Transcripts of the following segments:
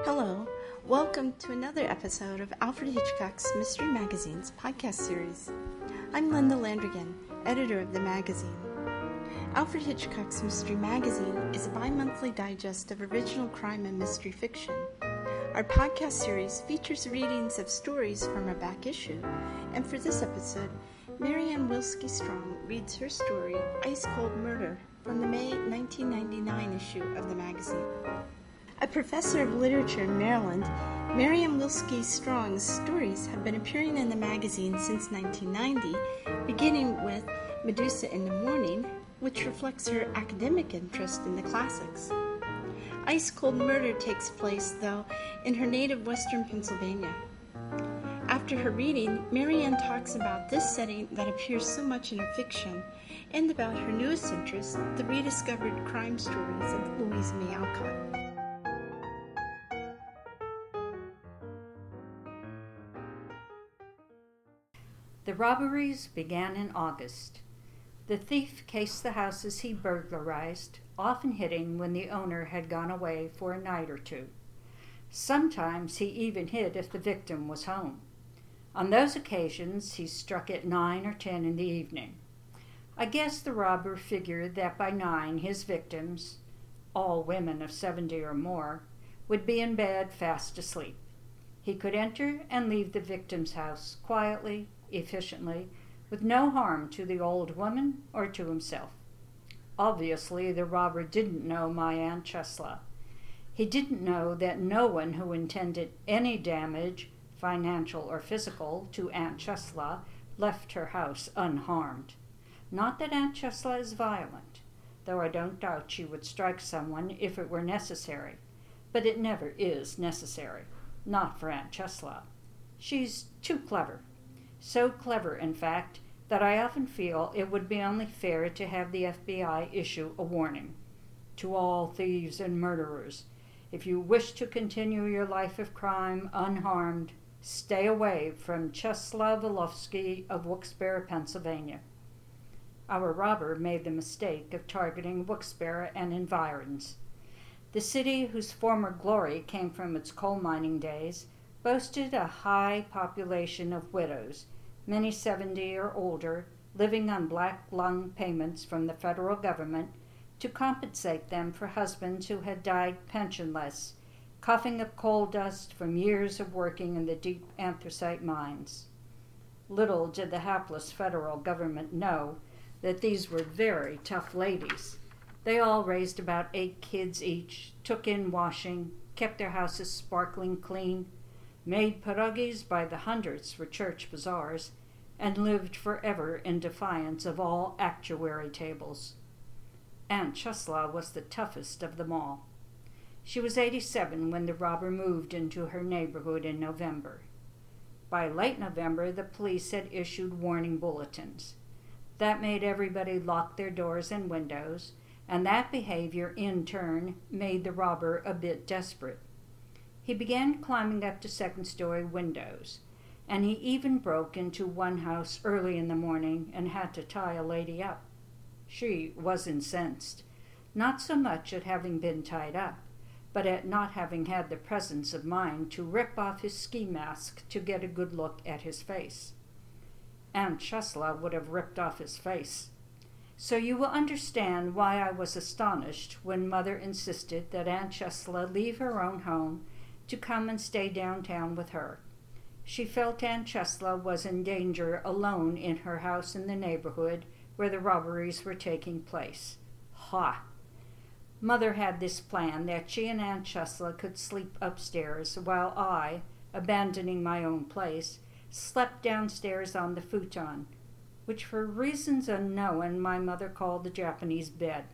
Hello, welcome to another episode of Alfred Hitchcock's Mystery Magazine's podcast series. I'm Linda Landrigan, editor of the magazine. Alfred Hitchcock's Mystery Magazine is a bi-monthly digest of original crime and mystery fiction. Our podcast series features readings of stories from our back issue, and for this episode, Marianne Wilski-Strong reads her story, Ice Cold Murder, from the May 1999 issue of the magazine. A professor of literature in Maryland, Marianne Wilski-Strong's stories have been appearing in the magazine since 1990, beginning with Medusa in the Morning, which reflects her academic interest in the classics. Ice Cold Murder takes place, though, in her native western Pennsylvania. After her reading, Marianne talks about this setting that appears so much in her fiction, and about her newest interest, the rediscovered crime stories of Louise May Alcott. The robberies began in August. The thief cased the houses he burglarized, often hitting when the owner had gone away for a night or two. Sometimes he even hid if the victim was home. On those occasions, he struck at 9 or 10 in the evening. I guess the robber figured that by 9 his victims, all women of 70 or more, would be in bed fast asleep. He could enter and leave the victim's house quietly, efficiently, with no harm to the old woman or to himself. Obviously, the robber didn't know my Aunt Chesla. He didn't know that no one who intended any damage, financial or physical, to Aunt Chesla left her house unharmed. Not that Aunt Chesla is violent, though I don't doubt she would strike someone if it were necessary, but it never is necessary, not for Aunt Chesla. She's too clever. So clever, in fact, that I often feel it would be only fair to have the FBI issue a warning. To all thieves and murderers, if you wish to continue your life of crime unharmed, stay away from Czesław Wolofsky of Wilkes-Barre, Pennsylvania. Our robber made the mistake of targeting Wilkes-Barre and environs. The city whose former glory came from its coal mining days boasted a high population of widows, many 70 or older, living on black lung payments from the federal government to compensate them for husbands who had died pensionless, coughing up coal dust from years of working in the deep anthracite mines. Little did the hapless federal government know that these were very tough ladies. They all raised about 8 kids each, took in washing, kept their houses sparkling clean, made pierogies by the hundreds for church bazaars, and lived forever in defiance of all actuary tables. Aunt Chesla was the toughest of them all. She was 87 when the robber moved into her neighborhood in November. By late November, the police had issued warning bulletins. That made everybody lock their doors and windows, and that behavior, in turn, made the robber a bit desperate. He began climbing up to second-story windows, and he even broke into one house early in the morning and had to tie a lady up. She was incensed, not so much at having been tied up, but at not having had the presence of mind to rip off his ski mask to get a good look at his face. Aunt Chesla would have ripped off his face. So you will understand why I was astonished when Mother insisted that Aunt Chesla leave her own home to come and stay downtown with her. She felt Aunt Chesla was in danger alone in her house in the neighborhood where the robberies were taking place. Ha! Mother had this plan that she and Aunt Chesla could sleep upstairs while I, abandoning my own place, slept downstairs on the futon, which for reasons unknown my mother called the Japanese bed.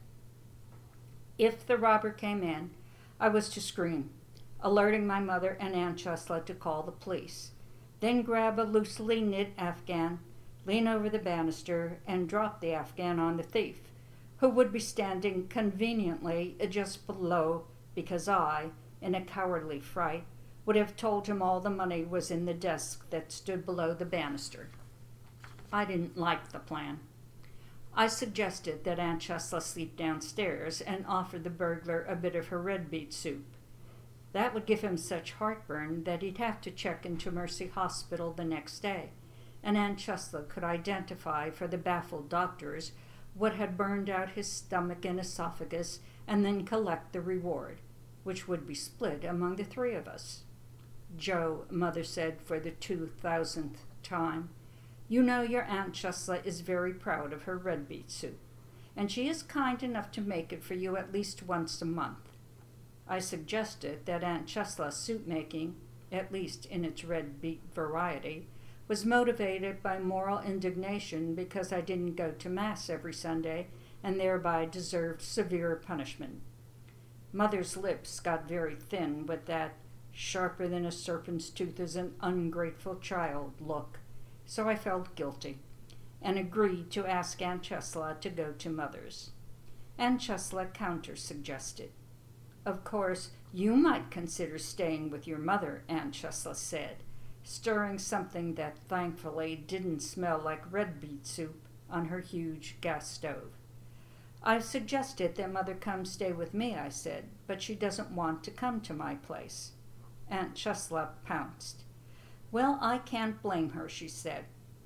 If the robber came in, I was to scream, alerting my mother and Aunt Chesla to call the police, then grab a loosely knit Afghan, lean over the banister, and drop the Afghan on the thief, who would be standing conveniently just below because I, in a cowardly fright, would have told him all the money was in the desk that stood below the banister. I didn't like the plan. I suggested that Aunt Chesla sleep downstairs and offered the burglar a bit of her red beet soup. That would give him such heartburn that he'd have to check into Mercy Hospital the next day, and Aunt Chesla could identify for the baffled doctors what had burned out his stomach and esophagus and then collect the reward, which would be split among the three of us. Joe, Mother said for the 2,000th time, you know your Aunt Chesla is very proud of her red beet soup, and she is kind enough to make it for you at least once a month. I suggested that Aunt Chesla's soup making, at least in its red beet variety, was motivated by moral indignation because I didn't go to Mass every Sunday and thereby deserved severe punishment. Mother's lips got very thin with that sharper than a serpent's tooth is an ungrateful child look, so I felt guilty and agreed to ask Aunt Chesla to go to Mother's. Aunt Chesla counter-suggested. Of course, you might consider staying with your mother, Aunt Chesla said, stirring something that thankfully didn't smell like red beet soup on her huge gas stove. I've suggested that Mother come stay with me, I said, but she doesn't want to come to my place. Aunt Chesla pounced. Well, I can't blame her, she said,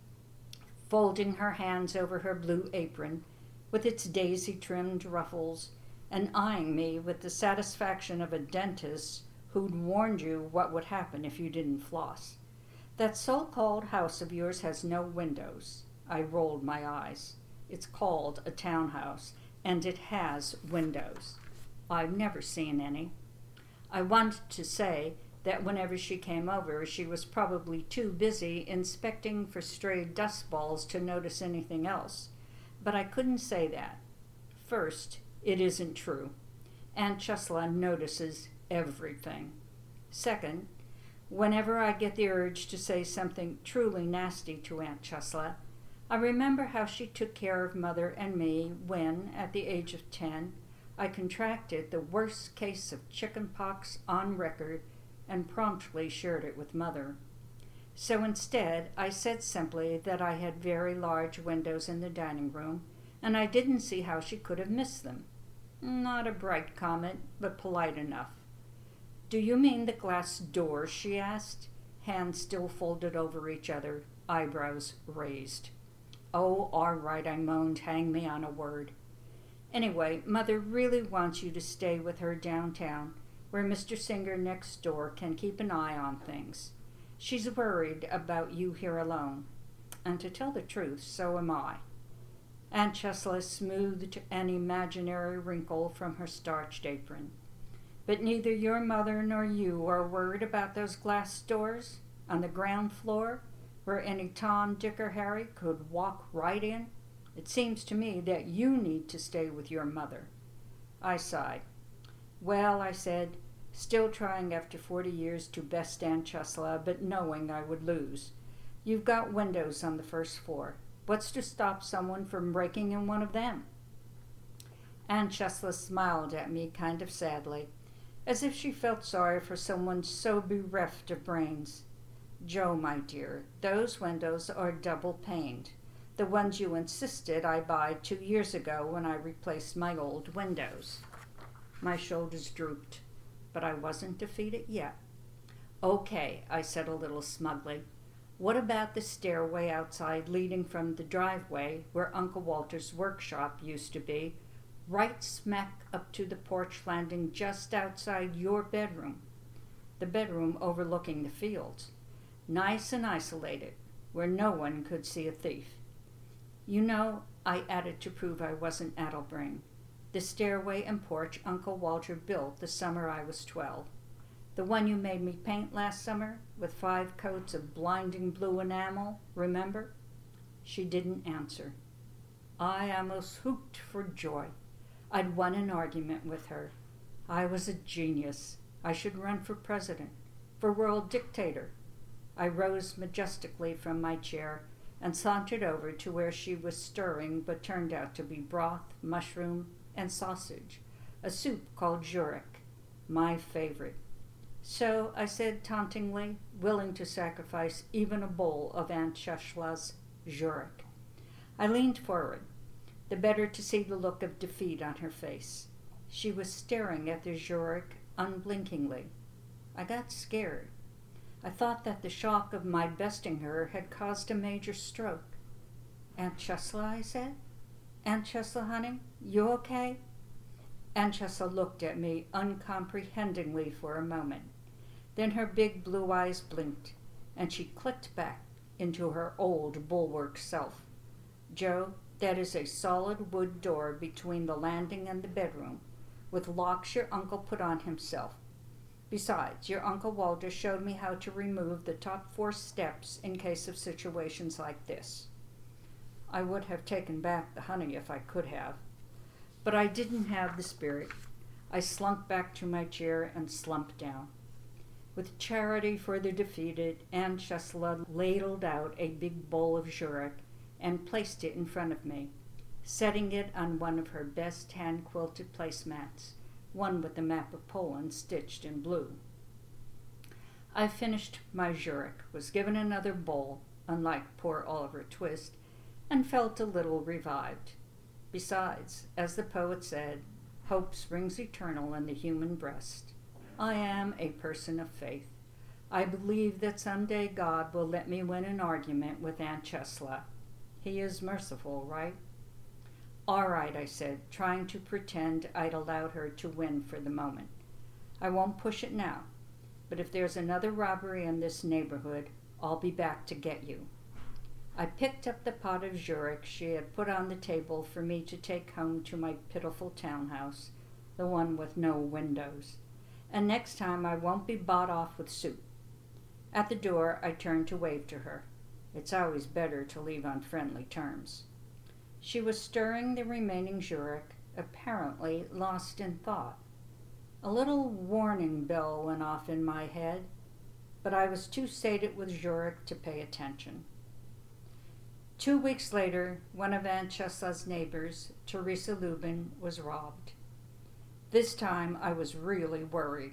folding her hands over her blue apron with its daisy-trimmed ruffles and eyeing me with the satisfaction of a dentist who'd warned you what would happen if you didn't floss. That so-called house of yours has no windows. I rolled my eyes. It's called a townhouse, and it has windows. I've never seen any. I wanted to say that whenever she came over, she was probably too busy inspecting for stray dust balls to notice anything else, but I couldn't say that. First, it isn't true. Aunt Chesla notices everything. Second, whenever I get the urge to say something truly nasty to Aunt Chesla, I remember how she took care of Mother and me when, at the age of 10, I contracted the worst case of chicken pox on record and promptly shared it with Mother. So instead, I said simply that I had very large windows in the dining room, and I didn't see how she could have missed them. Not a bright comment, but polite enough. Do you mean the glass doors? She asked, hands still folded over each other, eyebrows raised. Oh, all right, I moaned, hang me on a word. Anyway, Mother really wants you to stay with her downtown, where Mr. Singer next door can keep an eye on things. She's worried about you here alone. And to tell the truth, so am I. Aunt Chesla smoothed an imaginary wrinkle from her starched apron. But neither your mother nor you are worried about those glass doors on the ground floor where any Tom, Dick, or Harry could walk right in? It seems to me that you need to stay with your mother. I sighed. Well, I said, still trying after 40 years to best Aunt Chesla, but knowing I would lose. You've got windows on the first floor. What's to stop someone from breaking in one of them? Aunt Chesla smiled at me kind of sadly, as if she felt sorry for someone so bereft of brains. Joe, my dear, those windows are double-paned, the ones you insisted I buy 2 years ago when I replaced my old windows. My shoulders drooped, but I wasn't defeated yet. Okay, I said a little smugly. What about the stairway outside leading from the driveway where Uncle Walter's workshop used to be, right smack up to the porch landing just outside your bedroom, the bedroom overlooking the fields, nice and isolated, where no one could see a thief. You know, I added to prove I wasn't addle-brained, the stairway and porch Uncle Walter built the summer I was 12. The one you made me paint last summer with 5 coats of blinding blue enamel, remember? She didn't answer. I almost whooped for joy. I'd won an argument with her. I was a genius. I should run for president, for world dictator. I rose majestically from my chair and sauntered over to where she was stirring what turned out to be broth, mushroom, and sausage, a soup called Jurek, my favorite. So, I said tauntingly, willing to sacrifice even a bowl of Aunt Chesla's Jurek. I leaned forward, the better to see the look of defeat on her face. She was staring at the Jurek unblinkingly, I got scared. I thought that the shock of my besting her had caused a major stroke. "Aunt Chesla," I said. "Aunt Chesla, honey, you okay?" Aunt Chesla looked at me uncomprehendingly for a moment. Then her big blue eyes blinked, and she clicked back into her old bulwark self. "Joe, that is a solid wood door between the landing and the bedroom, with locks your uncle put on himself. Besides, your Uncle Walter showed me how to remove the top 4 steps in case of situations like this." I would have taken back the honey if I could have, but I didn't have the spirit. I slunk back to my chair and slumped down. With charity for the defeated, Aunt Chesla ladled out a big bowl of Jurek and placed it in front of me, setting it on one of her best hand-quilted placemats, one with the map of Poland stitched in blue. I finished my Jurek, was given another bowl, unlike poor Oliver Twist, and felt a little revived. Besides, as the poet said, hope springs eternal in the human breast. I am a person of faith. I believe that someday God will let me win an argument with Aunt Chesla. He is merciful, right? "All right," I said, trying to pretend I'd allowed her to win for the moment. "I won't push it now, but if there's another robbery in this neighborhood, I'll be back to get you." I picked up the pot of Jurek she had put on the table for me to take home to my pitiful townhouse, the one with no windows. And next time I won't be bought off with soup. At the door, I turned to wave to her. It's always better to leave on friendly terms. She was stirring the remaining Jurek, apparently lost in thought. A little warning bell went off in my head, but I was too sated with Jurek to pay attention. 2 weeks later, one of Aunt Chesla's neighbors, Teresa Lubin, was robbed. This time I was really worried.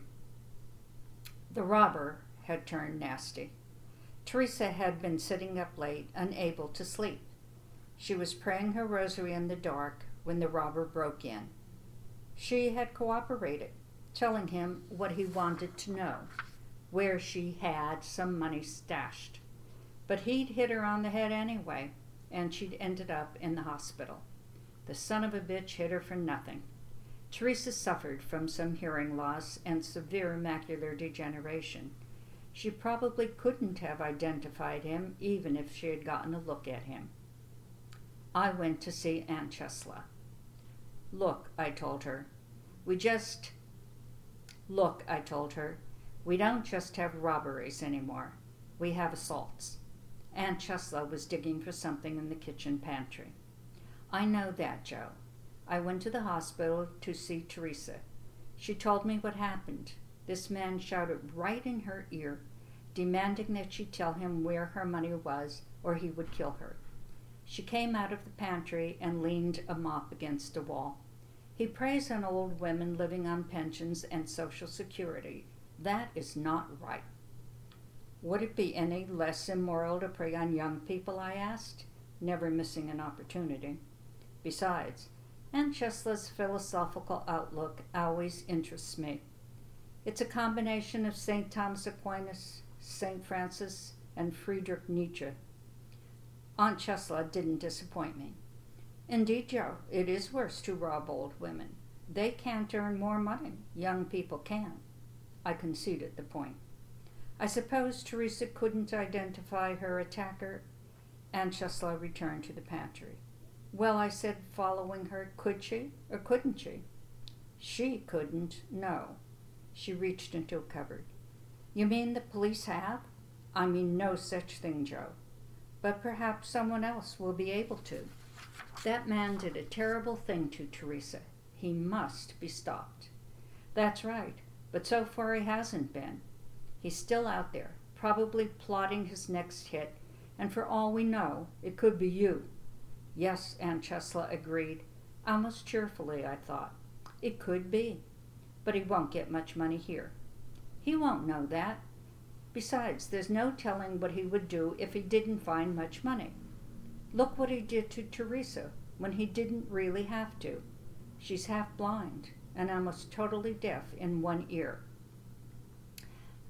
The robber had turned nasty. Teresa had been sitting up late, unable to sleep. She was praying her rosary in the dark when the robber broke in. She had cooperated, telling him what he wanted to know, where she had some money stashed. But he'd hit her on the head anyway, and she'd ended up in the hospital. The son of a bitch hit her for nothing. Teresa suffered from some hearing loss and severe macular degeneration. She probably couldn't have identified him even if she had gotten a look at him. I went to see Aunt Chesla. Look, I told her, we don't just have robberies anymore. We have assaults. Aunt Chesla was digging for something in the kitchen pantry. I know that, Joe. I went to the hospital to see Teresa. She told me what happened. This man shouted right in her ear, demanding that she tell him where her money was or he would kill her. She came out of the pantry and leaned a mop against a wall. He preys on old women living on pensions and Social Security. That is not right. Would it be any less immoral to prey on young people, I asked, never missing an opportunity. Besides, Aunt Chesla's philosophical outlook always interests me. It's a combination of St. Thomas Aquinas, St. Francis, and Friedrich Nietzsche. Aunt Chesla didn't disappoint me. Indeed, Joe, it is worse to rob old women. They can't earn more money. Young people can. I conceded the point. I suppose Teresa couldn't identify her attacker. Aunt Chesla returned to the pantry. Well, I said, following her, could she or couldn't she? She couldn't, no. She reached into a cupboard. You mean the police have? I mean no such thing, Joe. But perhaps someone else will be able to. That man did a terrible thing to Teresa. He must be stopped. That's right, but so far he hasn't been. He's still out there, probably plotting his next hit, and for all we know, it could be you. Yes, Aunt Chesla agreed, almost cheerfully, I thought. It could be, but he won't get much money here. He won't know that. Besides, there's no telling what he would do if he didn't find much money. Look what he did to Teresa when he didn't really have to. She's half blind and almost totally deaf in one ear.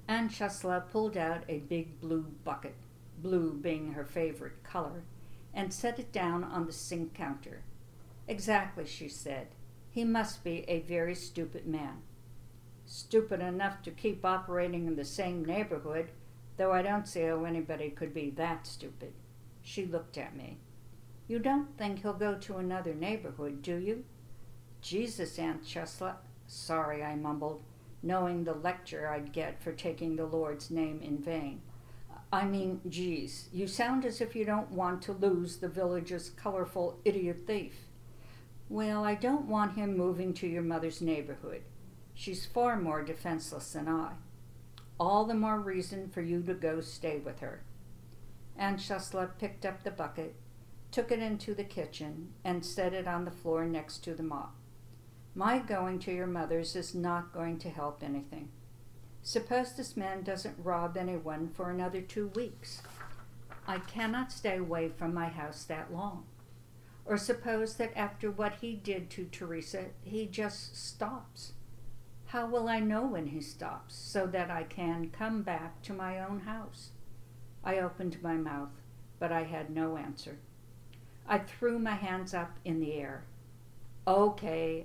Aunt Chesla pulled out a big blue bucket, blue being her favorite color, and set it down on the sink counter. Exactly, she said. He must be a very stupid man. Stupid enough to keep operating in the same neighborhood, though I don't see how anybody could be that stupid. She looked at me. You don't think he'll go to another neighborhood, do you? Jesus, Aunt Chesla. Sorry, I mumbled, knowing the lecture I'd get for taking the Lord's name in vain. I mean, geez, you sound as if you don't want to lose the village's colorful idiot thief. Well, I don't want him moving to your mother's neighborhood. She's far more defenseless than I. All the more reason for you to go stay with her. Aunt Chesla picked up the bucket, took it into the kitchen, and set it on the floor next to the mop. My going to your mother's is not going to help anything. Suppose this man doesn't rob anyone for another 2 weeks. I cannot stay away from my house that long. Or suppose that after what he did to Teresa, he just stops. How will I know when he stops so that I can come back to my own house? I opened my mouth, but I had no answer. I threw my hands up in the air. Okay.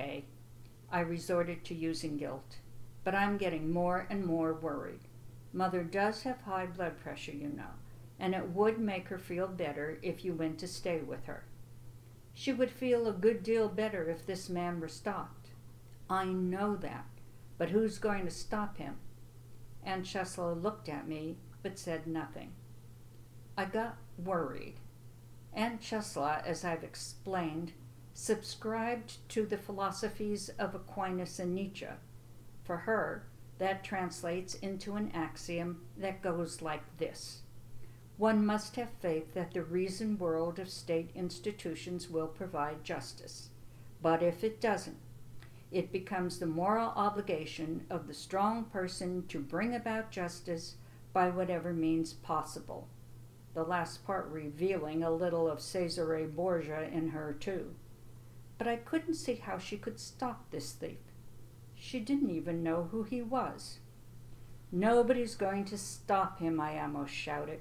I resorted to using guilt, but I'm getting more and more worried. Mother does have high blood pressure, you know, and it would make her feel better if you went to stay with her. She would feel a good deal better if this man were stopped. I know that, but who's going to stop him? Aunt Chesla looked at me, but said nothing. I got worried. Aunt Chesla, as I've explained, subscribed to the philosophies of Aquinas and Nietzsche. For her, that translates into an axiom that goes like this. One must have faith that the reasoned world of state institutions will provide justice. But if it doesn't, it becomes the moral obligation of the strong person to bring about justice by whatever means possible. The last part revealing a little of Cesare Borgia in her, too. But I couldn't see how she could stop this thief. She didn't even know who he was. Nobody's going to stop him, I almost shouted.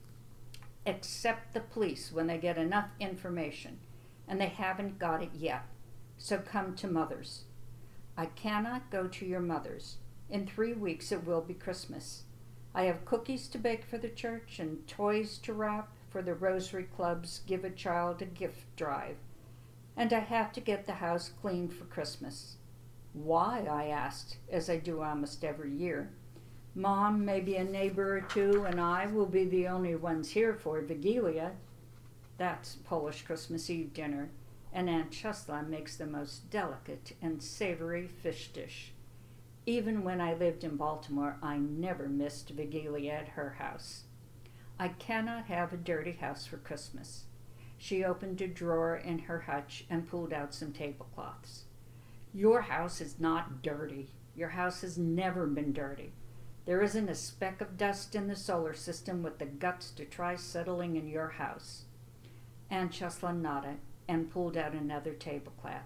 Except the police when they get enough information, and they haven't got it yet. So come to Mother's. I cannot go to your mother's. In 3 weeks it will be Christmas. I have cookies to bake for the church and toys to wrap for the Rosary Club's Give a Child a Gift drive. And I have to get the house cleaned for Christmas. Why? I asked, as I do almost every year. Mom, maybe a neighbor or two, and I will be the only ones here for Vigilia. That's Polish Christmas Eve dinner, and Aunt Chesla makes the most delicate and savory fish dish. Even when I lived in Baltimore, I never missed Vigilia at her house. I cannot have a dirty house for Christmas. She opened a drawer in her hutch and pulled out some tablecloths. Your house is not dirty. Your house has never been dirty. There isn't a speck of dust in the solar system with the guts to try settling in your house. Aunt Chesla nodded and pulled out another tablecloth.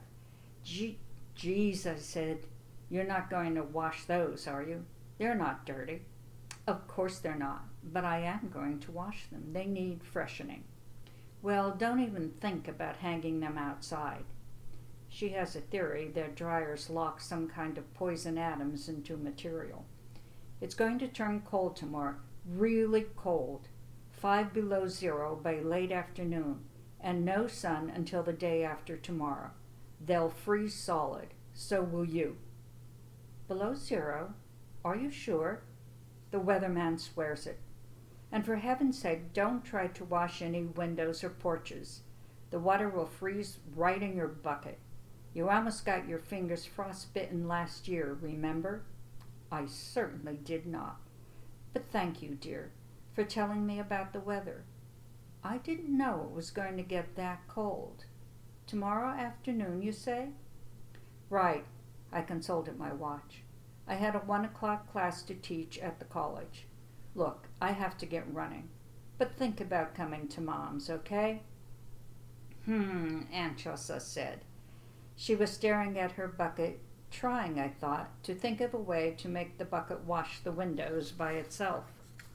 Geez, I said, you're not going to wash those, are you? They're not dirty. Of course they're not, but I am going to wash them. They need freshening. Well, don't even think about hanging them outside. She has a theory that dryers lock some kind of poison atoms into material. It's going to turn cold tomorrow, really cold, 5 below zero by late afternoon, and no sun until the day after tomorrow. They'll freeze solid. So will you. Below zero? Are you sure? The weatherman swears it. And for heaven's sake, don't try to wash any windows or porches. The water will freeze right in your bucket. You almost got your fingers frostbitten last year, remember? I certainly did not. But thank you, dear, for telling me about the weather. I didn't know it was going to get that cold. Tomorrow afternoon, you say? Right. I consulted my watch. I had a 1 o'clock class to teach at the college. Look, I have to get running. But think about coming to Mom's, okay? Aunt Chesla said. She was staring at her bucket, trying, I thought, to think of a way to make the bucket wash the windows by itself.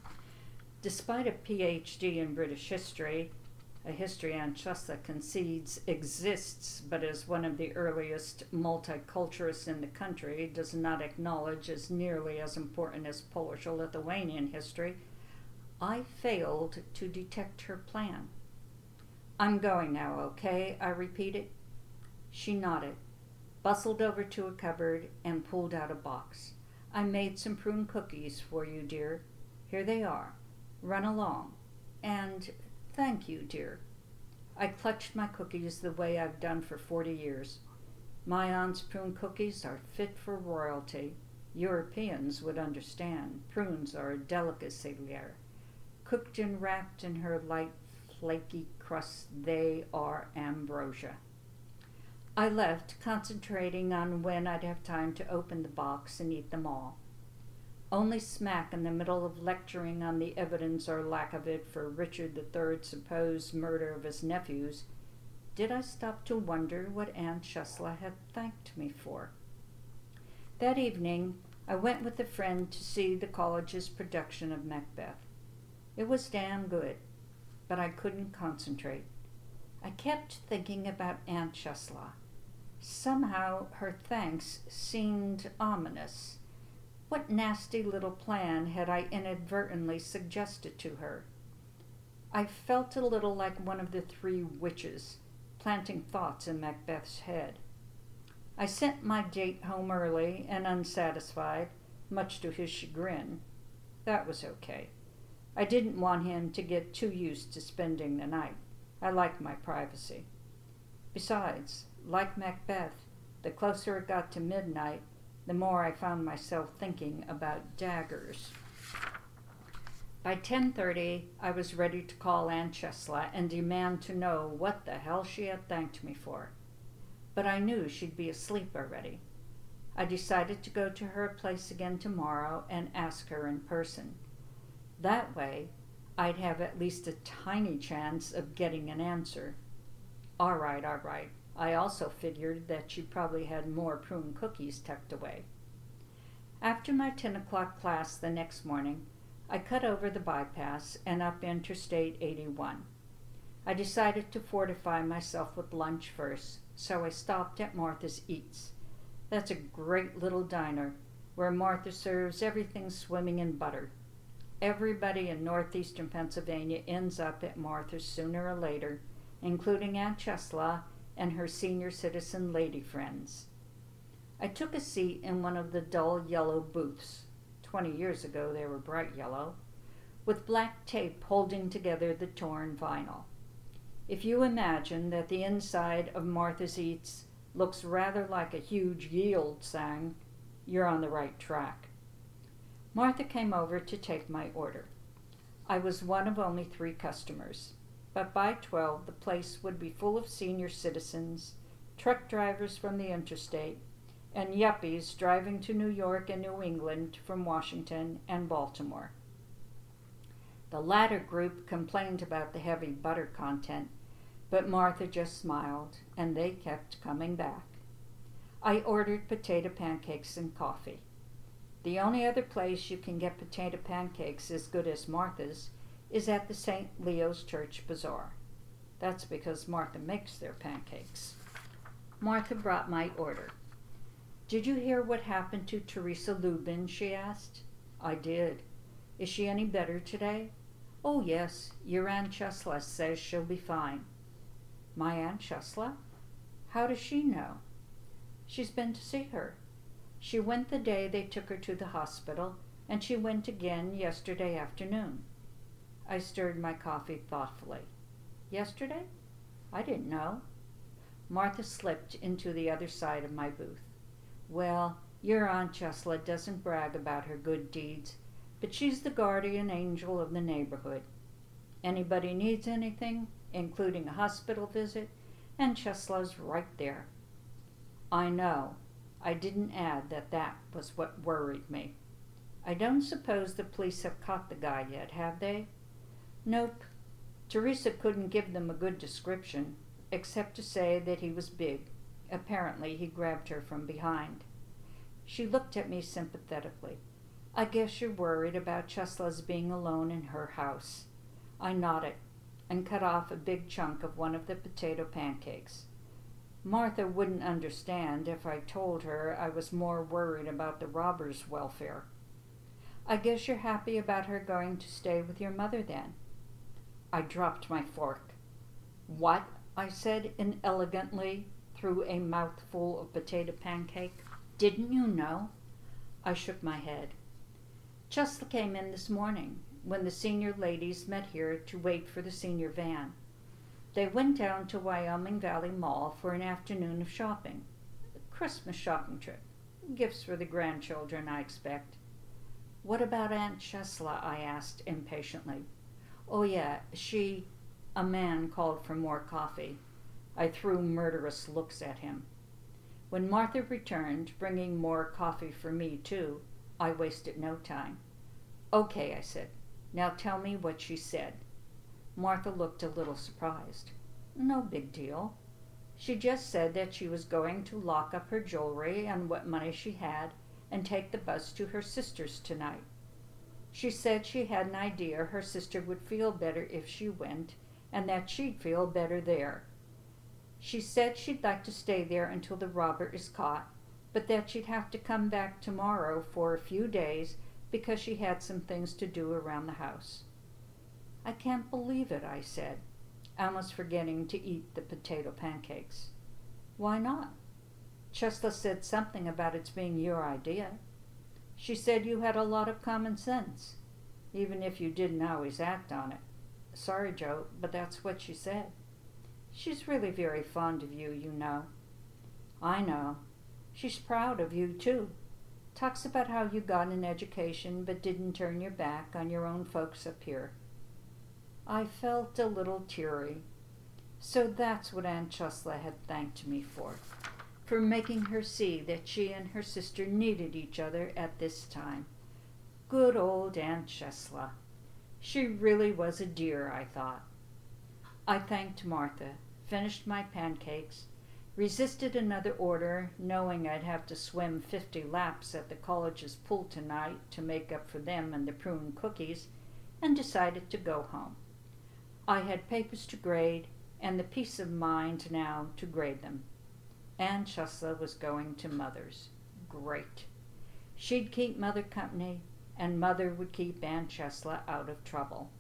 Despite a PhD in British history, a history Aunt Chesla concedes exists but is one of the earliest multiculturalists in the country, does not acknowledge as nearly as important as Polish or Lithuanian history, I failed to detect her plan. "I'm going now, okay?" I repeated. She nodded, bustled over to a cupboard, and pulled out a box. "I made some prune cookies for you, dear. Here they are. Run along. And thank you, dear." I clutched my cookies the way I've done for 40 years. My aunt's prune cookies are fit for royalty. Europeans would understand. Prunes are a delicacy there. Cooked and wrapped in her light, flaky crust, they are ambrosia. I left, concentrating on when I'd have time to open the box and eat them all. Only smack in the middle of lecturing on the evidence or lack of it for Richard III's supposed murder of his nephews did I stop to wonder what Aunt Chesla had thanked me for. That evening, I went with a friend to see the college's production of Macbeth. It was damn good, but I couldn't concentrate. I kept thinking about Aunt Chesla. Somehow her thanks seemed ominous. What nasty little plan had I inadvertently suggested to her? I felt a little like one of the three witches, planting thoughts in Macbeth's head. I sent my date home early and unsatisfied, much to his chagrin. That was okay. I didn't want him to get too used to spending the night. I liked my privacy. Besides, like Macbeth, the closer it got to midnight, the more I found myself thinking about daggers. By 10:30, I was ready to call Aunt Chesla and demand to know what the hell she had thanked me for. But I knew she'd be asleep already. I decided to go to her place again tomorrow and ask her in person. That way, I'd have at least a tiny chance of getting an answer. All right. I also figured that she probably had more prune cookies tucked away. After my 10 o'clock class the next morning, I cut over the bypass and up Interstate 81. I decided to fortify myself with lunch first, so I stopped at Martha's Eats. That's a great little diner where Martha serves everything swimming in butter. Everybody in northeastern Pennsylvania ends up at Martha's sooner or later, including Aunt Chesla and her senior citizen lady friends. I took a seat in one of the dull yellow booths. 20 years ago they were bright yellow, with black tape holding together the torn vinyl. If you imagine that the inside of Martha's Eats looks rather like a huge yield sign, you're on the right track. Martha came over to take my order. I was one of only 3 customers, but by 12 the place would be full of senior citizens, truck drivers from the interstate, and yuppies driving to New York and New England from Washington and Baltimore. The latter group complained about the heavy butter content, but Martha just smiled, and they kept coming back. I ordered potato pancakes and coffee. The only other place you can get potato pancakes as good as Martha's is at the St. Leo's Church Bazaar. That's because Martha makes their pancakes. Martha brought my order. "Did you hear what happened to Teresa Lubin?" she asked. I did. "Is she any better today?" "Oh, yes. Your Aunt Chesla says she'll be fine." "My Aunt Chesla? How does she know?" "She's been to see her. She went the day they took her to the hospital, and she went again yesterday afternoon." I stirred my coffee thoughtfully. "Yesterday? I didn't know." Martha slipped into the other side of my booth. "Well, your Aunt Chesla doesn't brag about her good deeds, but she's the guardian angel of the neighborhood. Anybody needs anything, including a hospital visit, Aunt Chesla's right there." I know. I didn't add that was what worried me. "I don't suppose the police have caught the guy yet, have they?" "Nope. Teresa couldn't give them a good description, except to say that he was big. Apparently he grabbed her from behind." She looked at me sympathetically. I guess you're worried about Chesla's being alone in her house. I nodded and cut off a big chunk of one of the potato pancakes. Martha wouldn't understand if I told her I was more worried about the robbers' welfare. I guess you're happy about her going to stay with your mother then. I dropped my fork. What? I said inelegantly through a mouthful of potato pancake. Didn't you know? I shook my head. Chesla came in this morning when the senior ladies met here to wait for the senior van. They went down to Wyoming Valley Mall for an afternoon of shopping. A Christmas shopping trip. Gifts for the grandchildren, I expect. What about Aunt Chesla? I asked impatiently. Oh yeah, A man called for more coffee. I threw murderous looks at him. When Martha returned, bringing more coffee for me too, I wasted no time. Okay, I said. Now tell me what she said. Martha looked a little surprised. No big deal. She just said that she was going to lock up her jewelry and what money she had and take the bus to her sister's tonight. She said she had an idea her sister would feel better if she went and that she'd feel better there. She said she'd like to stay there until the robber is caught, but that she'd have to come back tomorrow for a few days because she had some things to do around the house. I can't believe it, I said, almost forgetting to eat the potato pancakes. Why not? Chesla said something about its being your idea. She said you had a lot of common sense, even if you didn't always act on it. Sorry, Joe, but that's what she said. She's really very fond of you, you know. I know. She's proud of you, too. Talks about how you got an education but didn't turn your back on your own folks up here. I felt a little teary. So that's what Aunt Chesla had thanked me for making her see that she and her sister needed each other at this time. Good old Aunt Chesla. She really was a dear, I thought. I thanked Martha, finished my pancakes, resisted another order, knowing I'd have to swim 50 laps at the college's pool tonight to make up for them and the prune cookies, and decided to go home. I had papers to grade and the peace of mind now to grade them. Aunt Chesla was going to Mother's. Great. She'd keep Mother company, and Mother would keep Aunt Chesla out of trouble.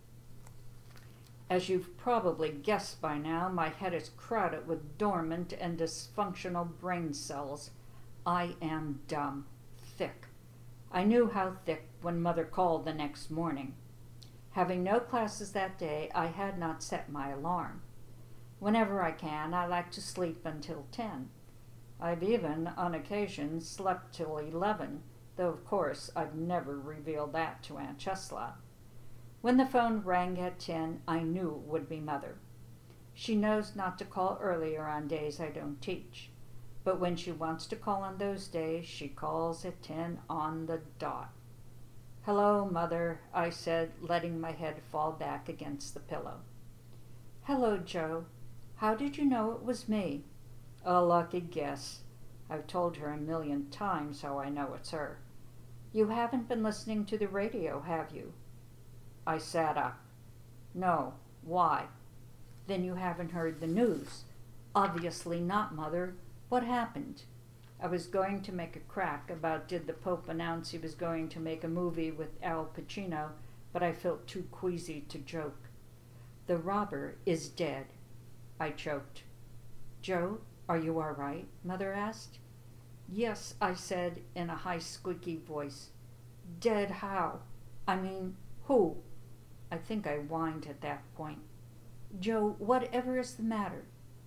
As you've probably guessed by now, my head is crowded with dormant and dysfunctional brain cells. I am dumb. Thick. I knew how thick when Mother called the next morning. Having no classes that day, I had not set my alarm. Whenever I can, I like to sleep until 10. I've even, on occasion, slept till 11, though of course I've never revealed that to Aunt Chesla. When the phone rang at 10, I knew it would be Mother. She knows not to call earlier on days I don't teach, but when she wants to call on those days, she calls at 10 on the dot. Hello, Mother, I said, letting my head fall back against the pillow. Hello, Joe. How did you know it was me? A lucky guess. I've told her 1,000,000 times how I know it's her. You haven't been listening to the radio, have you? I sat up. No. Why? Then you haven't heard the news. Obviously not, Mother. What happened? I was going to make a crack about did the Pope announce he was going to make a movie with Al Pacino, but I felt too queasy to joke. The robber is dead. I choked. Joe, are you all right? Mother asked. Yes, I said in a high, squeaky voice. Dead how? I mean, who? I think I whined at that point. Joe, whatever is the matter?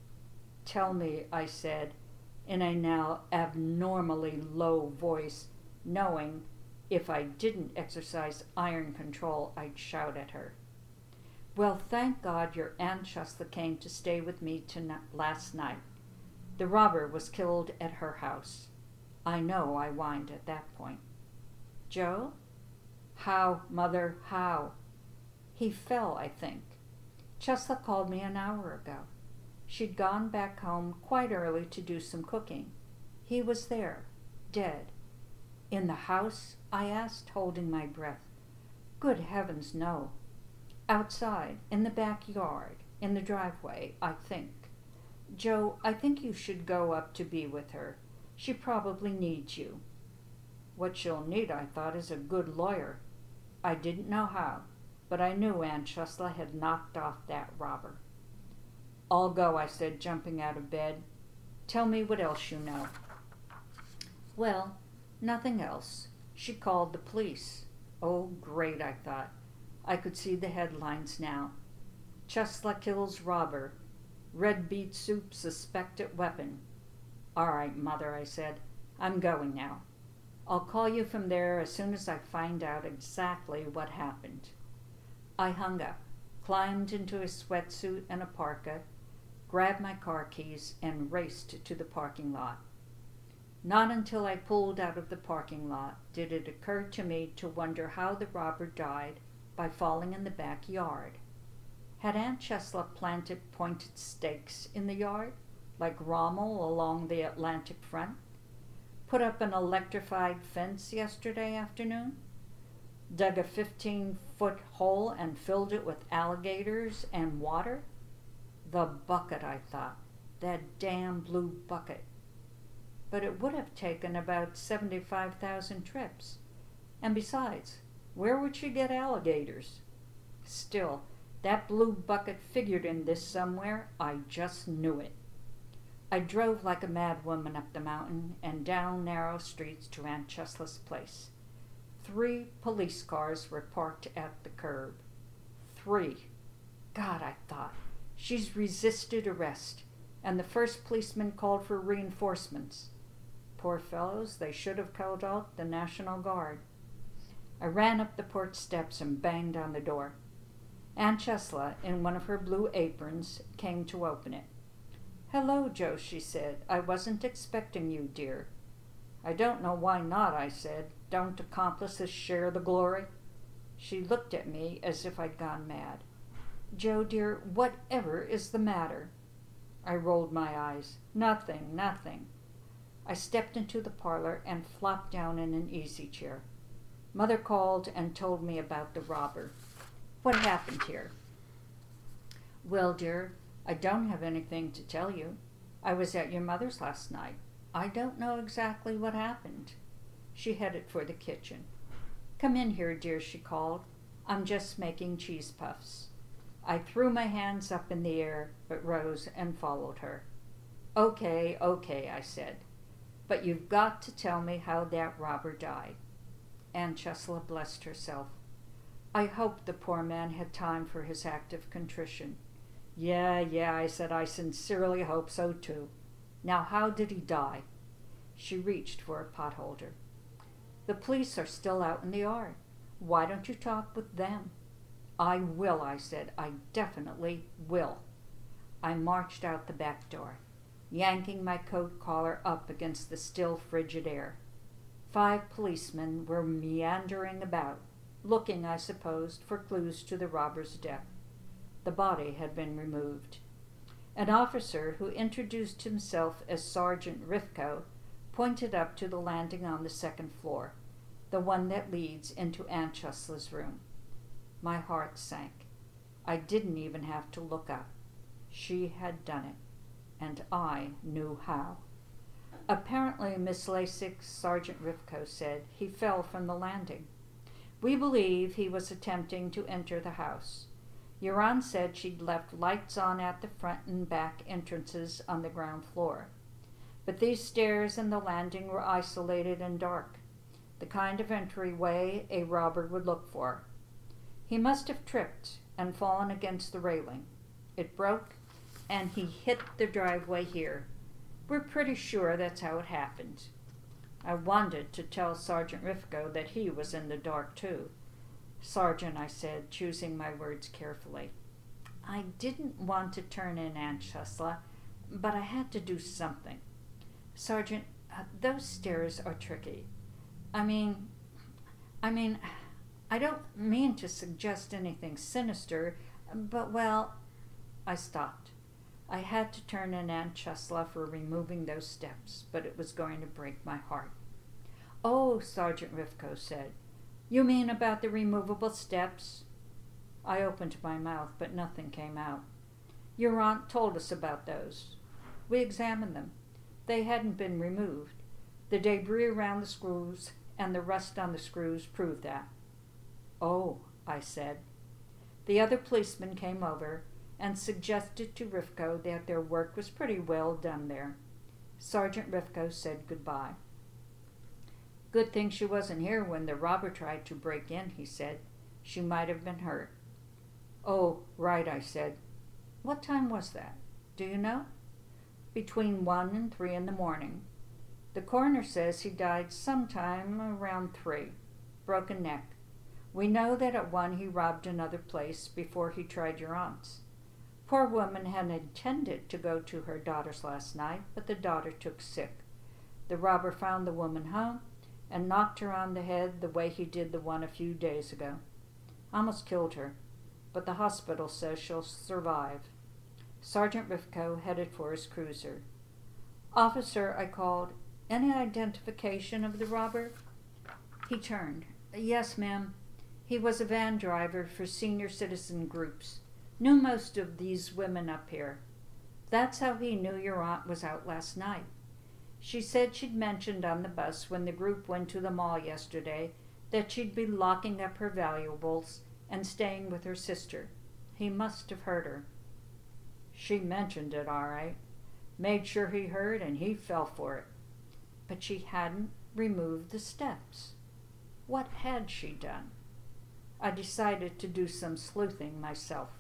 Tell me, I said, in a now abnormally low voice, knowing if I didn't exercise iron control, I'd shout at her. Well, thank God your Aunt Chesla came to stay with me last night. The robber was killed at her house. I know, I whined at that point. Joe? How, Mother, how? He fell, I think. Chesla called me an hour ago. She'd gone back home quite early to do some cooking. He was there, dead. In the house? I asked, holding my breath. Good heavens, no. Outside, in the backyard, in the driveway, I think. Joe, I think you should go up to be with her. She probably needs you. What she'll need, I thought, is a good lawyer. I didn't know how, but I knew Aunt Chesla had knocked off that robber. I'll go, I said, jumping out of bed. Tell me what else you know. Well, nothing else. She called the police. Oh, great, I thought. I could see the headlines now. Chesla kills robber. Red beet soup suspected weapon. All right, Mother, I said. I'm going now. I'll call you from there as soon as I find out exactly what happened. I hung up, climbed into a sweatsuit and a parka, grabbed my car keys, and raced to the parking lot. Not until I pulled out of the parking lot did it occur to me to wonder how the robber died by falling in the backyard. Had Aunt Chesla planted pointed stakes in the yard, like Rommel along the Atlantic front? Put up an electrified fence yesterday afternoon? Dug a 15-foot hole and filled it with alligators and water? The bucket, I thought. That damn blue bucket. But it would have taken about 75,000 trips. And besides, where would she get alligators? Still, that blue bucket figured in this somewhere. I just knew it. I drove like a mad woman up the mountain and down narrow streets to Aunt Chesla's place. 3 police cars were parked at the curb. 3. God, I thought, she's resisted arrest, and the first policeman called for reinforcements. Poor fellows, they should have called out the National Guard. I ran up the porch steps and banged on the door. Aunt Chesla, in one of her blue aprons, came to open it. Hello, Joe, she said. I wasn't expecting you, dear. I don't know why not, I said. Don't accomplices share the glory? She looked at me as if I'd gone mad. Joe, dear, whatever is the matter? I rolled my eyes. Nothing, nothing. I stepped into the parlor and flopped down in an easy chair. Mother called and told me about the robber. What happened here? Well, dear, I don't have anything to tell you. I was at your mother's last night. I don't know exactly what happened. She headed for the kitchen. Come in here, dear, she called. I'm just making cheese puffs. I threw my hands up in the air, but rose and followed her. Okay, I said. But you've got to tell me how that robber died. Aunt Chesla blessed herself. I hoped the poor man had time for his act of contrition. Yeah, I said, I sincerely hope so too. Now, how did he die? She reached for a potholder. The police are still out in the yard. Why don't you talk with them? I will, I said. I definitely will. I marched out the back door, yanking my coat collar up against the still frigid air. 5 policemen were meandering about, looking, I supposed, for clues to the robber's death. The body had been removed. An officer who introduced himself as Sergeant Rifko pointed up to the landing on the 2nd floor, the one that leads into Aunt Chesla's room. My heart sank. I didn't even have to look up. She had done it, and I knew how. Apparently, Miss Lasik, Sergeant Rifko said, he fell from the landing. We believe he was attempting to enter the house. Your aunt said she'd left lights on at the front and back entrances on the ground floor. But these stairs and the landing were isolated and dark, the kind of entryway a robber would look for. He must have tripped and fallen against the railing. It broke, and he hit the driveway here. We're pretty sure that's how it happened. I wanted to tell Sergeant Rifko that he was in the dark too. Sergeant, I said, choosing my words carefully. I didn't want to turn in Aunt Chesla, but I had to do something. Sergeant, those stairs are tricky. I mean, I don't mean to suggest anything sinister, but, well, I stopped. I had to turn in Aunt Chesla for removing those steps, but it was going to break my heart. "Oh," Sergeant Rifko said. "You mean about the removable steps?" I opened my mouth, but nothing came out. "Your aunt told us about those. We examined them. They hadn't been removed. The debris around the screws and the rust on the screws proved that." "Oh," I said. The other policeman came over and suggested to Rifko that their work was pretty well done there. Sergeant Rifko said goodbye. "Good thing she wasn't here when the robber tried to break in," he said. "She might have been hurt." "Oh, right," I said. "What time was that? Do you know?" "Between 1 and 3 in the morning. The coroner says he died sometime around 3. Broken neck. We know that at 1 he robbed another place before he tried your aunt's. Poor woman had intended to go to her daughter's last night, but the daughter took sick. The robber found the woman home and knocked her on the head the way he did the one a few days ago. Almost killed her, but the hospital says she'll survive." Sergeant Rifko headed for his cruiser. "Officer," I called, "any identification of the robber?" He turned. "Yes, ma'am. He was a van driver for senior citizen groups. Knew most of these women up here. That's how he knew your aunt was out last night. She said she'd mentioned on the bus when the group went to the mall yesterday that she'd be locking up her valuables and staying with her sister. He must have heard her." "She mentioned it, all right. Made sure he heard, and he fell for it. But she hadn't removed the steps. What had she done?" I decided to do some sleuthing myself.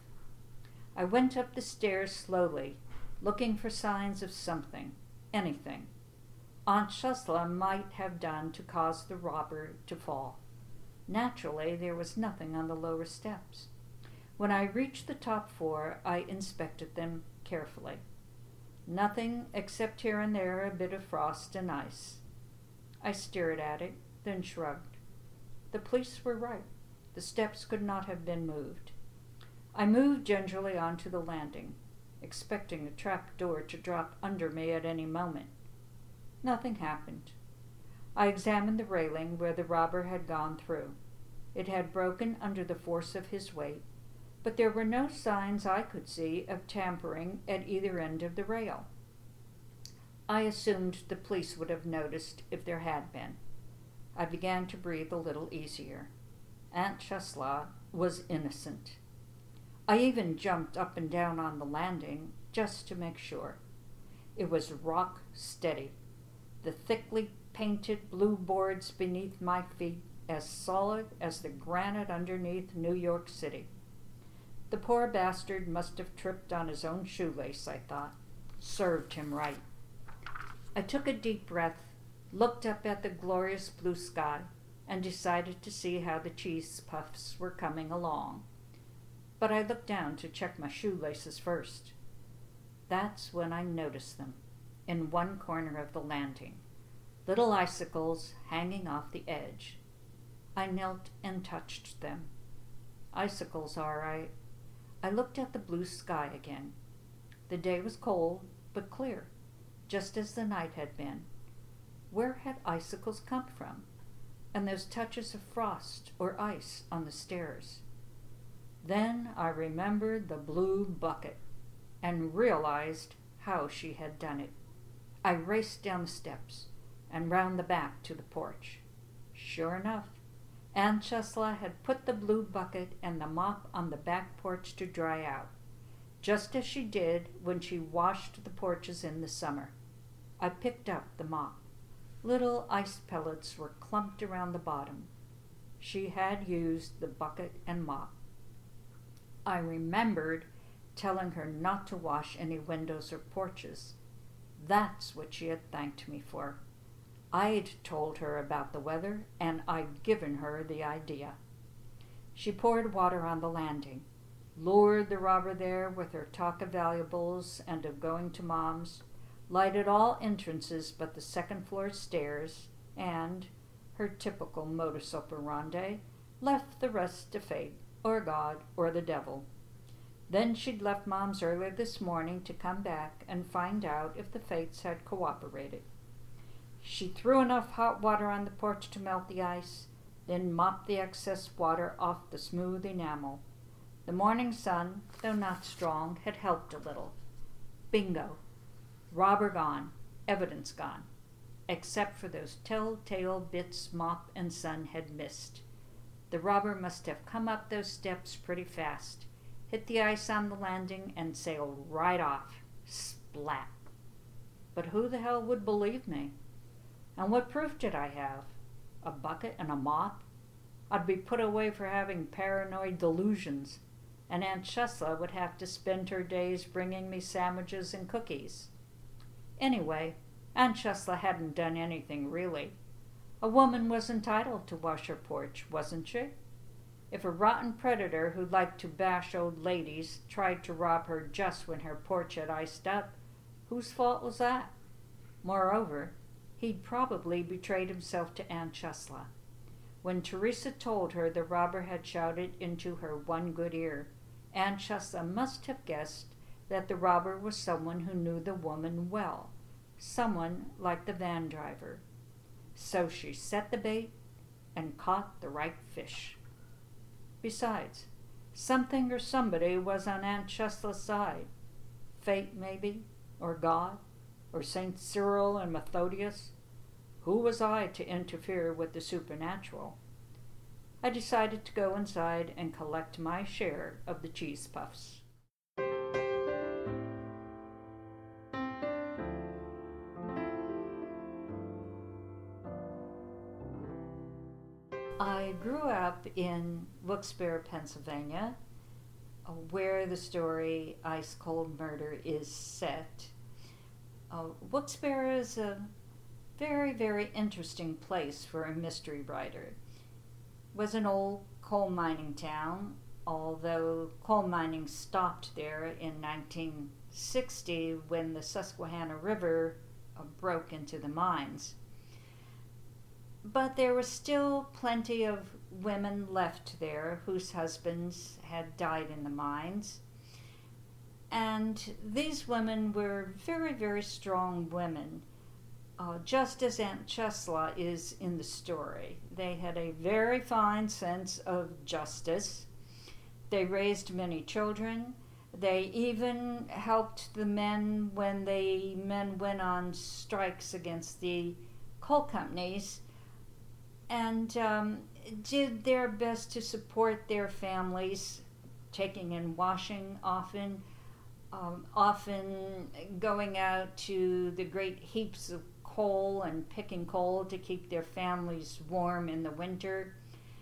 I went up the stairs slowly, looking for signs of something, anything, Aunt Shusla might have done to cause the robber to fall. Naturally, there was nothing on the lower steps. When I reached the top 4, I inspected them carefully. Nothing except here and there a bit of frost and ice. I stared at it, then shrugged. The police were right. The steps could not have been moved. I moved gingerly onto the landing, expecting the trap door to drop under me at any moment. Nothing happened. I examined the railing where the robber had gone through. It had broken under the force of his weight, but there were no signs I could see of tampering at either end of the rail. I assumed the police would have noticed if there had been. I began to breathe a little easier. Aunt Shusla was innocent. I even jumped up and down on the landing just to make sure. It was rock steady. The thickly painted blue boards beneath my feet as solid as the granite underneath New York City. The poor bastard must have tripped on his own shoelace, I thought. Served him right. I took a deep breath, looked up at the glorious blue sky, and decided to see how the cheese puffs were coming along. But I looked down to check my shoelaces first. That's when I noticed them, in one corner of the landing, little icicles hanging off the edge. I knelt and touched them. Icicles, all right. I looked at the blue sky again. The day was cold, but clear, just as the night had been. Where had icicles come from? And those touches of frost or ice on the stairs. Then I remembered the blue bucket and realized how she had done it. I raced down the steps and round the back to the porch. Sure enough, Aunt Shusla had put the blue bucket and the mop on the back porch to dry out, just as she did when she washed the porches in the summer. I picked up the mop. Little ice pellets were clumped around the bottom. She had used the bucket and mop. I remembered telling her not to wash any windows or porches. That's what she had thanked me for. I'd told her about the weather, and I'd given her the idea. She poured water on the landing, lured the robber there with her talk of valuables and of going to Mom's, lighted all entrances but the second-floor stairs, and, her typical modus operandi, left the rest to fate, or God, or the devil. Then she'd left Mom's earlier this morning to come back and find out if the fates had cooperated. She threw enough hot water on the porch to melt the ice, then mopped the excess water off the smooth enamel. The morning sun, though not strong, had helped a little. Bingo. Robber gone, evidence gone, except for those telltale bits mop and sun had missed. The robber must have come up those steps pretty fast, hit the ice on the landing, and sailed right off. Splat. But who the hell would believe me? And what proof did I have? A bucket and a mop? I'd be put away for having paranoid delusions, and Aunt Chesla would have to spend her days bringing me sandwiches and cookies. Anyway, Aunt Chesla hadn't done anything really. A woman was entitled to wash her porch, wasn't she? If a rotten predator who liked to bash old ladies tried to rob her just when her porch had iced up, whose fault was that? Moreover, he'd probably betrayed himself to Aunt Chesla. When Teresa told her the robber had shouted into her one good ear, Aunt Chesla must have guessed that the robber was someone who knew the woman well, someone like the van driver. So she set the bait and caught the right fish. Besides, something or somebody was on Aunt Chesla's side. Fate, maybe, or God, or St. Cyril and Methodius. Who was I to interfere with the supernatural? I decided to go inside and collect my share of the cheese puffs. I grew up in Wilkes-Barre, Pennsylvania, where the story Ice Cold Murder is set. Wilkes-Barre is a very, very interesting place for a mystery writer. It was an old coal mining town, although coal mining stopped there in 1960 when the Susquehanna River broke into the mines. But there were still plenty of women left there whose husbands had died in the mines. And these women were very, very strong women, just as Aunt Chesla is in the story. They had a very fine sense of justice. They raised many children. They even helped the men when the men went on strikes against the coal companies, and did their best to support their families, taking in washing often going out to the great heaps of coal and picking coal to keep their families warm in the winter.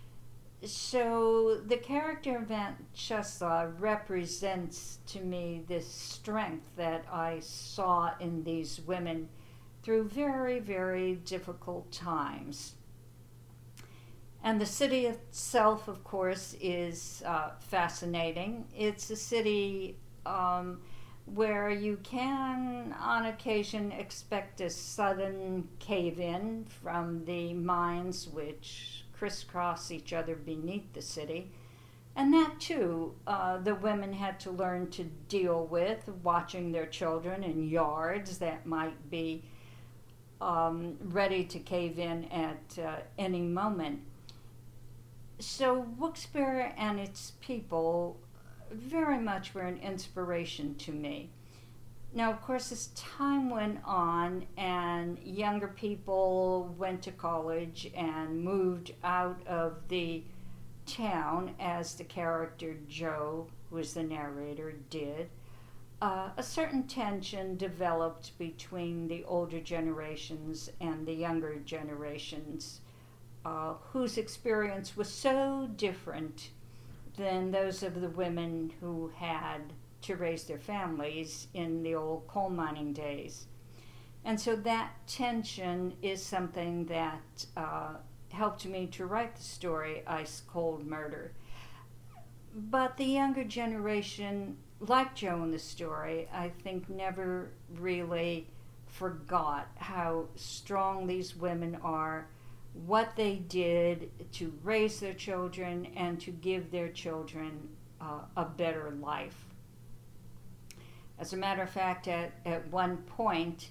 So the character of Aunt Chesla represents to me this strength that I saw in these women through very, very difficult times. And the city itself, of course, is fascinating. It's a city where you can, on occasion, expect a sudden cave-in from the mines which crisscross each other beneath the city. And that, too, the women had to learn to deal with, watching their children in yards that might be ready to cave in at any moment. So Wilkes-Barre and its people very much were an inspiration to me. Now, of course, as time went on and younger people went to college and moved out of the town, as the character Joe, who is the narrator, did, a certain tension developed between the older generations and the younger generations, whose experience was so different than those of the women who had to raise their families in the old coal mining days. And so that tension is something that helped me to write the story Ice Cold Murder. But the younger generation, like Joe in the story, I think never really forgot how strong these women are, what they did to raise their children and to give their children a better life. As a matter of fact, at one point,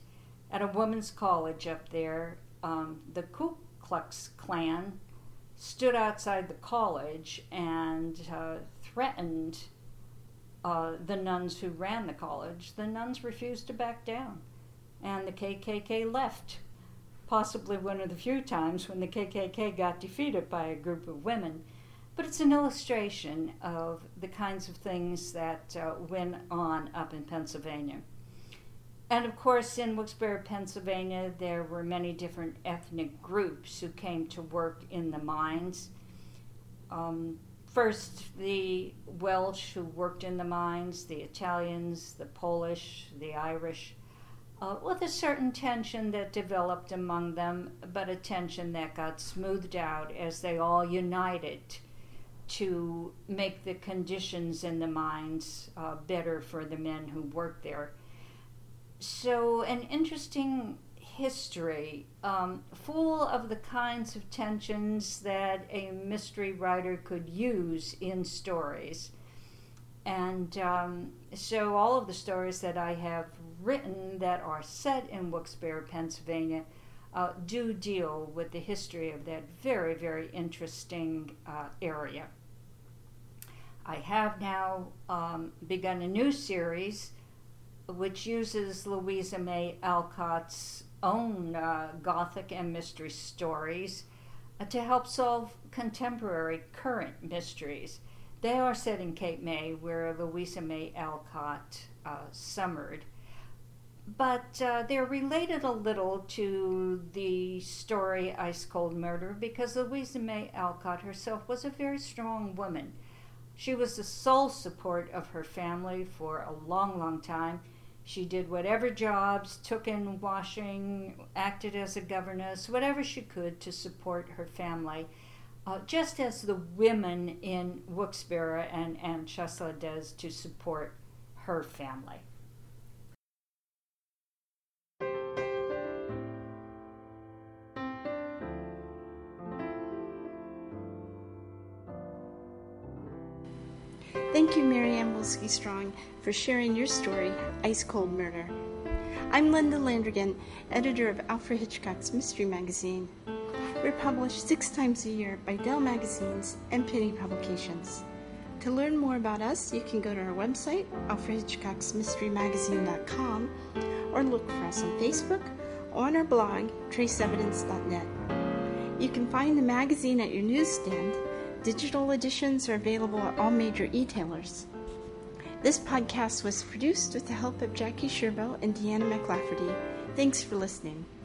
at a women's college up there. The Ku Klux Klan stood outside the college and threatened the nuns who ran the college. The nuns refused to back down, and the KKK left, possibly one of the few times when the KKK got defeated by a group of women. But it's an illustration of the kinds of things that went on up in Pennsylvania. And of course, in Wilkes-Barre, Pennsylvania, there were many different ethnic groups who came to work in the mines. First, the Welsh who worked in the mines, the Italians, the Polish, the Irish, with a certain tension that developed among them, but a tension that got smoothed out as they all united to make the conditions in the mines better for the men who worked there. So an interesting history, full of the kinds of tensions that a mystery writer could use in stories. And so all of the stories that I have written that are set in Wilkes-Barre, Pennsylvania, do deal with the history of that very, very interesting area. I have now begun a new series which uses Louisa May Alcott's own Gothic and mystery stories to help solve contemporary current mysteries. They are set in Cape May, where Louisa May Alcott summered. But they're related a little to the story Ice Cold Murder because Louisa May Alcott herself was a very strong woman. She was the sole support of her family for a long, long time. She did whatever jobs, took in washing, acted as a governess, whatever she could to support her family, just as the women in Wilkes-Barre and Chasselas does to support her family. Thank you, Marianne Wolski-Strong, for sharing your story, Ice Cold Murder. I'm Linda Landrigan, editor of Alfred Hitchcock's Mystery Magazine. We're published 6 times a year by Dell Magazines and Penny Publications. To learn more about us, you can go to our website, alfredhitchcocksmysterymagazine.com, or look for us on Facebook or on our blog, traceevidence.net. You can find the magazine at your newsstand. Digital editions are available at all major e-tailers. This podcast was produced with the help of Jackie Sherbo and Deanna McLafferty. Thanks for listening.